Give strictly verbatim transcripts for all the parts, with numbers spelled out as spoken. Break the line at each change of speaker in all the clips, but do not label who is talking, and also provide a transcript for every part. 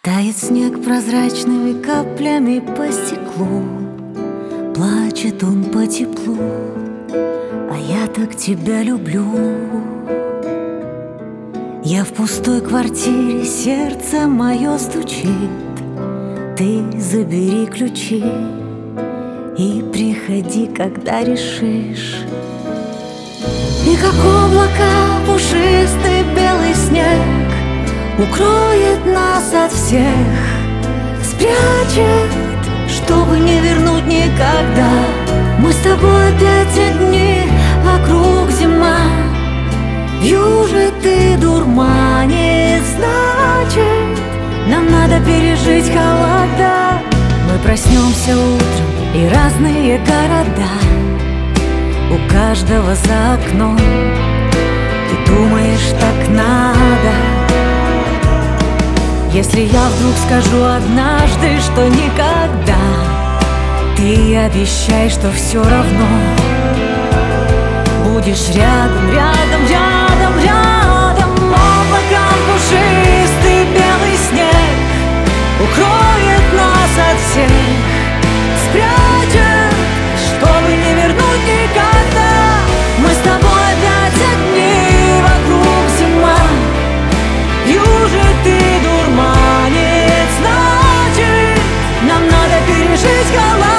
Тает снег прозрачными каплями по стеклу, плачет он по теплу, а я так тебя люблю. Я в пустой квартире, сердце мое стучит. Ты забери ключи и приходи, когда решишь. И как облака пушистый белый снег укроет нас от всех, спрячет, чтобы не вернуть никогда. Мы с тобой опять одни, вокруг зима, вьюжит и дурманит, значит, нам надо пережить холода. Мы проснемся утром и разные города, у каждого за окном. Ты думаешь, так надо? Если я вдруг скажу однажды, что никогда, ты обещай, что все равно будешь рядом, рядом, рядом, рядом. Облаком пушистый белый снег укроет нас от всех, спрячет, чтобы не вернуть никогда. Мы с тобой опять одни, вокруг зима, вьюжит и дурманит, значит, нам надо пережить холода.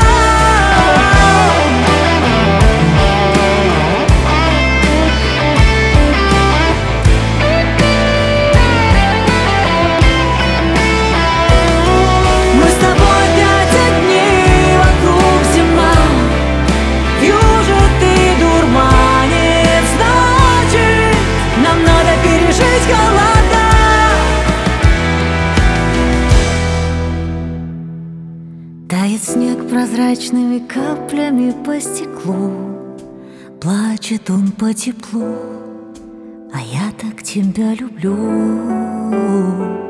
Мы с тобой опять одни, вокруг зима, вьюжит и дурманит, значит, нам надо пережить холода. Тает снег прозрачными каплями по стеклу, плачет он по теплу, а я так тебя люблю.